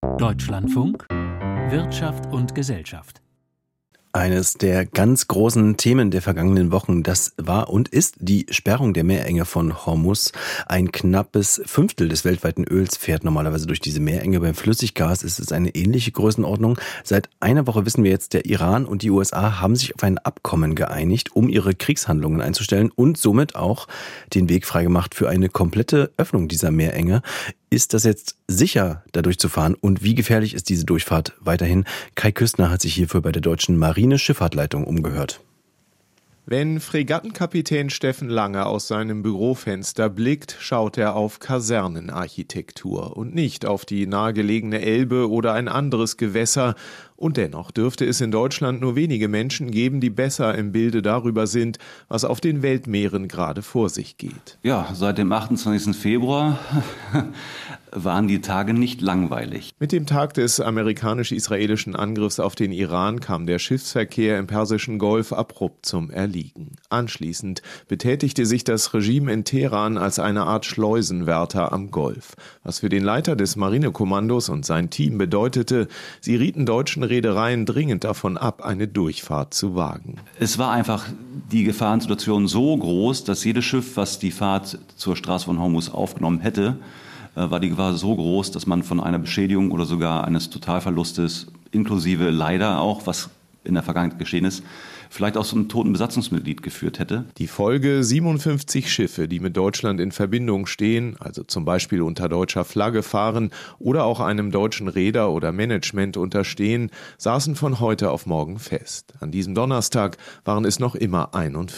Deutschlandfunk Wirtschaft und Gesellschaft. Eines der ganz großen Themen der vergangenen Wochen, das war und ist die Sperrung der Meerenge von Hormuz. Ein knappes Fünftel des weltweiten Öls fährt normalerweise durch diese Meerenge. Beim Flüssiggas ist es eine ähnliche Größenordnung. Seit einer Woche wissen wir jetzt, der Iran und die USA haben sich auf ein Abkommen geeinigt, um ihre Kriegshandlungen einzustellen und somit auch den Weg freigemacht für eine komplette Öffnung dieser Meerenge. Ist das jetzt sicher, da durchzufahren? Und wie gefährlich ist diese Durchfahrt weiterhin? Kai Küstner hat sich hierfür bei der Deutschen Marine-Schifffahrtleitung umgehört. Wenn Fregattenkapitän Steffen Lange aus seinem Bürofenster blickt, schaut er auf Kasernenarchitektur und nicht auf die nahegelegene Elbe oder ein anderes Gewässer. Und dennoch dürfte es in Deutschland nur wenige Menschen geben, die besser im Bilde darüber sind, was auf den Weltmeeren gerade vor sich geht. Ja, seit dem 28. Februar waren die Tage nicht langweilig. Mit dem Tag des amerikanisch-israelischen Angriffs auf den Iran kam der Schiffsverkehr im Persischen Golf abrupt zum Erliegen. Anschließend betätigte sich das Regime in Teheran als eine Art Schleusenwärter am Golf. Was für den Leiter des Marinekommandos und sein Team bedeutete, sie rieten deutschen Reedereien dringend davon ab, eine Durchfahrt zu wagen. Es war einfach die Gefahrensituation so groß, dass jedes Schiff, was die Fahrt zur Straße von Hormuz aufgenommen hätte, war die Gefahr so groß, dass man von einer Beschädigung oder sogar eines Totalverlustes, inklusive leider auch, was in der Vergangenheit geschehen ist, vielleicht auch so einen toten Besatzungsmitglied geführt hätte. Die Folge: 57 Schiffe, die mit Deutschland in Verbindung stehen, also zum Beispiel unter deutscher Flagge fahren oder auch einem deutschen Reeder oder Management unterstehen, saßen von heute auf morgen fest. An diesem Donnerstag waren es noch immer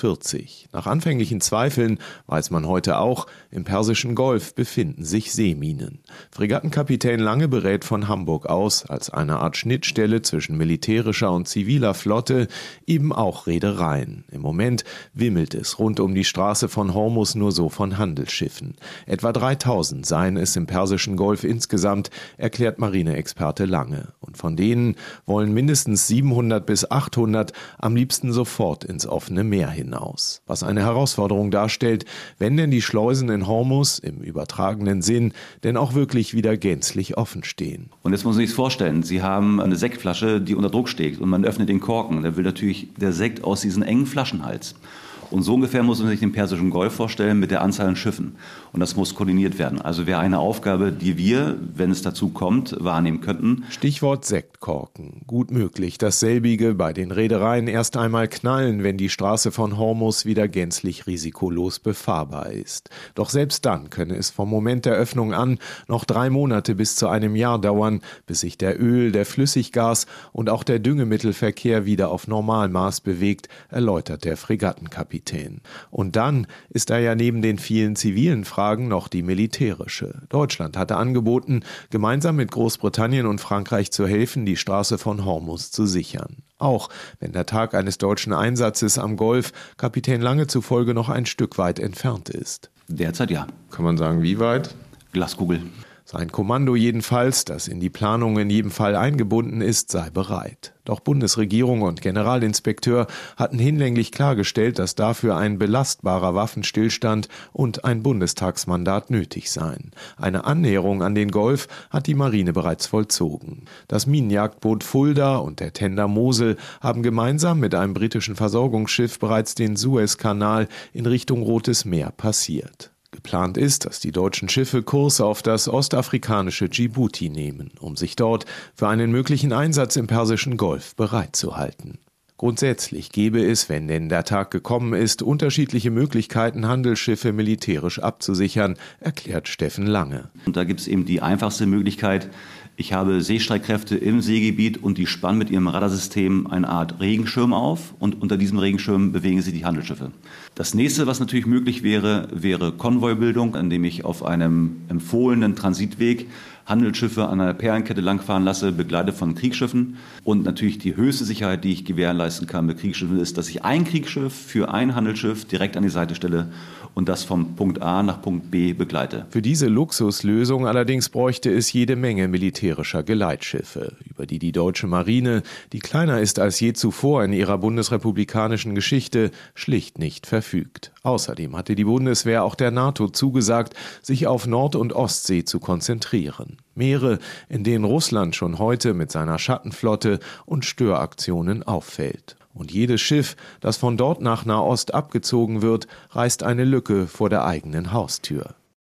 41. Nach anfänglichen Zweifeln weiß man heute auch, im Persischen Golf befinden sich Seeminen. Fregattenkapitän Lange berät von Hamburg aus, als eine Art Schnittstelle zwischen militärischer und ziviler Flotte, eben auch Reedereien. Im Moment wimmelt es rund um die Straße von Hormuz nur so von Handelsschiffen. Etwa 3000 seien es im Persischen Golf insgesamt, erklärt Marineexperte Lange. Und von denen wollen mindestens 700 bis 800 am liebsten sofort ins offene Meer hinaus. Was eine Herausforderung darstellt, wenn denn die Schleusen in Hormuz im übertragenen Sinn denn auch wirklich wieder gänzlich offen stehen. Und jetzt muss man sich das vorstellen, Sie haben eine Sektflasche, die unter Druck steht und man öffnet den Korken. Da will natürlich der Sekt aus diesem engen Flaschenhals. Und so ungefähr muss man sich den Persischen Golf vorstellen mit der Anzahl an Schiffen. Und das muss koordiniert werden. Also wäre eine Aufgabe, die wir, wenn es dazu kommt, wahrnehmen könnten. Stichwort Sektkorken. Gut möglich, dass selbige bei den Reedereien erst einmal knallen, wenn die Straße von Hormuz wieder gänzlich risikolos befahrbar ist. Doch selbst dann könne es vom Moment der Öffnung an noch 3 Monate bis zu einem Jahr dauern, bis sich der Öl-, der Flüssiggas- und auch der Düngemittelverkehr wieder auf Normalmaß bewegt, erläutert der Fregattenkapitän. Und dann ist da ja neben den vielen zivilen Fragen noch die militärische. Deutschland hatte angeboten, gemeinsam mit Großbritannien und Frankreich zu helfen, die Straße von Hormuz zu sichern. Auch wenn der Tag eines deutschen Einsatzes am Golf Kapitän Lange zufolge noch ein Stück weit entfernt ist. Derzeit ja. Kann man sagen, wie weit? Glaskugel. Sein Kommando jedenfalls, das in die Planung in jedem Fall eingebunden ist, sei bereit. Doch Bundesregierung und Generalinspekteur hatten hinlänglich klargestellt, dass dafür ein belastbarer Waffenstillstand und ein Bundestagsmandat nötig seien. Eine Annäherung an den Golf hat die Marine bereits vollzogen. Das Minenjagdboot Fulda und der Tender Mosel haben gemeinsam mit einem britischen Versorgungsschiff bereits den Suezkanal in Richtung Rotes Meer passiert. Geplant ist, dass die deutschen Schiffe Kurs auf das ostafrikanische Djibouti nehmen, um sich dort für einen möglichen Einsatz im Persischen Golf bereitzuhalten. Grundsätzlich gäbe es, wenn denn der Tag gekommen ist, unterschiedliche Möglichkeiten, Handelsschiffe militärisch abzusichern, erklärt Steffen Lange. Und da gibt es eben die einfachste Möglichkeit. Ich habe Seestreitkräfte im Seegebiet und die spannen mit ihrem Radarsystem eine Art Regenschirm auf und unter diesem Regenschirm bewegen sich die Handelsschiffe. Das nächste, was natürlich möglich wäre, wäre Konvoibildung, indem ich auf einem empfohlenen Transitweg Handelsschiffe an einer Perlenkette langfahren lasse, begleitet von Kriegsschiffen. Und natürlich die höchste Sicherheit, die ich gewährleisten kann mit Kriegsschiffen, ist, dass ich ein Kriegsschiff für ein Handelsschiff direkt an die Seite stelle und das vom Punkt A nach Punkt B begleite. Für diese Luxuslösung allerdings bräuchte es jede Menge militärischer Geleitschiffe, über die die deutsche Marine, die kleiner ist als je zuvor in ihrer bundesrepublikanischen Geschichte, schlicht nicht verfügt. Außerdem hatte die Bundeswehr auch der NATO zugesagt, sich auf Nord- und Ostsee zu konzentrieren. Meere, in denen Russland schon heute mit seiner Schattenflotte und Störaktionen auffällt. Und jedes Schiff, das von dort nach Nahost abgezogen wird, reißt eine Lücke vor der eigenen Haustür.